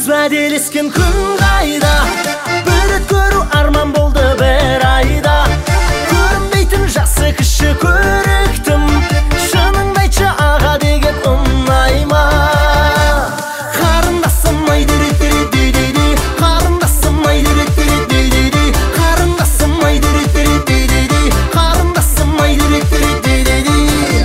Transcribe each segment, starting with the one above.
уәделескен күн қайда, бір рет көру арман болды бір айда. Көрінбейтін жасы кіші көріктім, шыныңды айтшы аға деген ұнай ма? Қарындасым ай дерет-дерет-дей-дей-дей, қарындасым ай дерет-дерет-дей-дей-дей, қарындасым ай дерет-дерет-дей-дей-дей, қарындасым ай дерет-дерет-дей-дей-дей.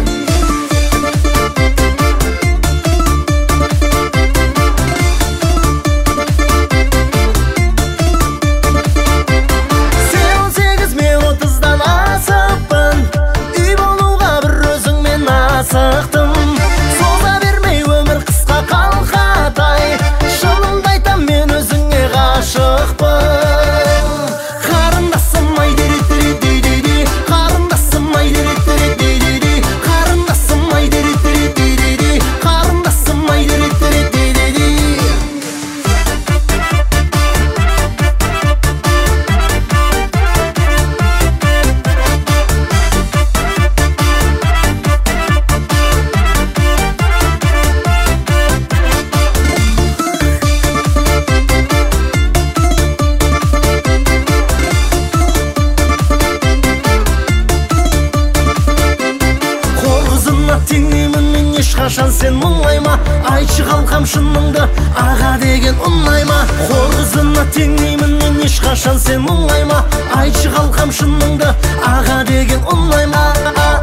Сықтым, соза бермей өмір қысқа қалқатай, шынымды айтам мен өзіңе ғашықпын. Қарындасым ай дерет-дерет-дей-дей-дей, қарындасым ай дерет-дерет-дей-дей-дей, қарындасым ай дерет-дерет-дей-дей-дей, қарындасым ай дерет-дерет-дей-дей-дей. Теңеймін мен ешқашан сен мұңайма, айтшы қалқам шыныңды аға деген ұнай ма? Қор қызына теңеймін мен ешқашан сен мұңайма, айтшы қалқам шыныңды аға деген ұнай ма?